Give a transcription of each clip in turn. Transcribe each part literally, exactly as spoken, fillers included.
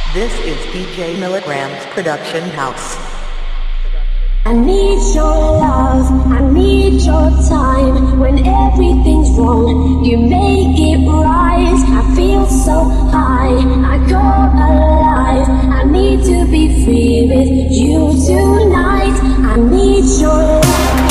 This is D J Milligram's production house. I need your love, I need your time. When everything's wrong, you make it right. I feel so high, I go alive. I need to be free with you tonight. I need your love.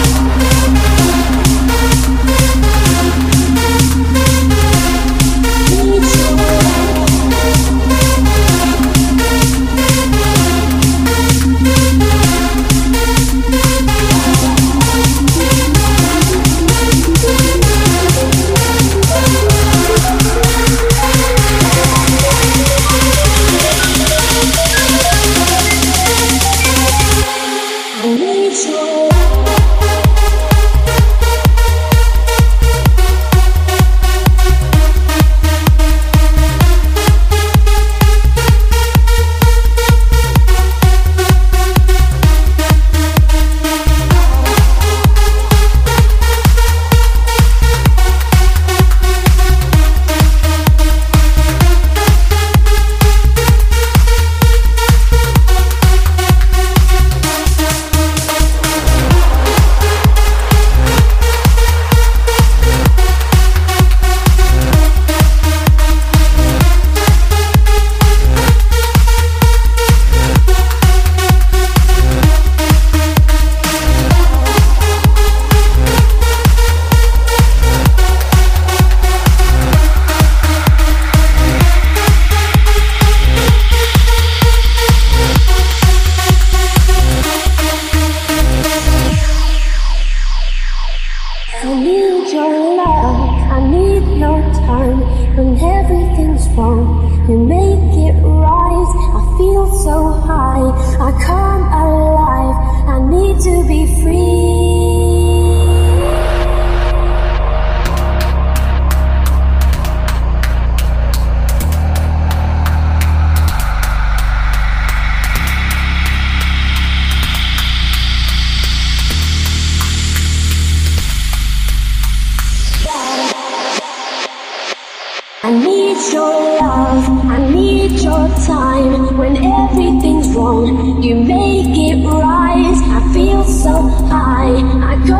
I need your love, I need your time. When everything's wrong, you make it right. I feel so high, I go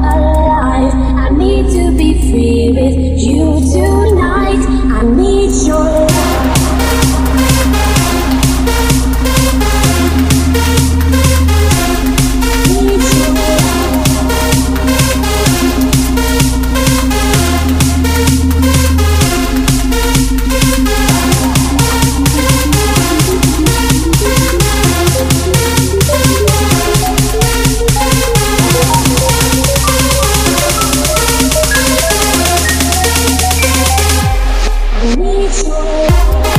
alive. I need to be free with you tonight. I need your love. I need your love.